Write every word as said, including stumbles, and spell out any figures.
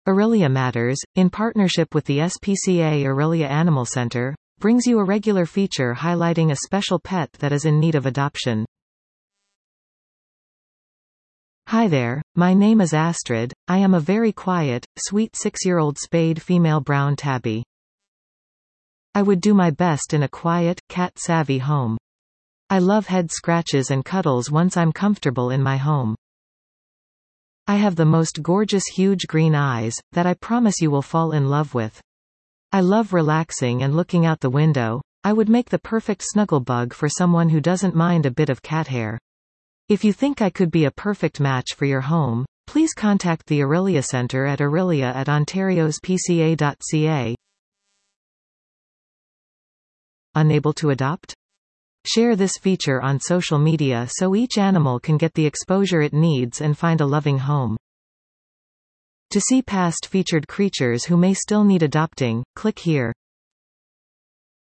Aurelia Matters, in partnership with the S P C A Aurelia Animal Center, brings you a regular feature highlighting a special pet that is in need of adoption. Hi there, my name is Astrid. I am a very quiet, sweet six-year-old spayed female brown tabby. I would do my best in a quiet, cat-savvy home. I love head scratches and cuddles once I'm comfortable in my home. I have the most gorgeous huge green eyes, that I promise you will fall in love with. I love relaxing and looking out the window. I would make the perfect snuggle bug for someone who doesn't mind a bit of cat hair. If you think I could be a perfect match for your home, please contact the Aurelia Center at aurelia at ontarios p c a dot c a. Unable to adopt? Share this feature on social media so each animal can get the exposure it needs and find a loving home. To see past featured creatures who may still need adopting, click here.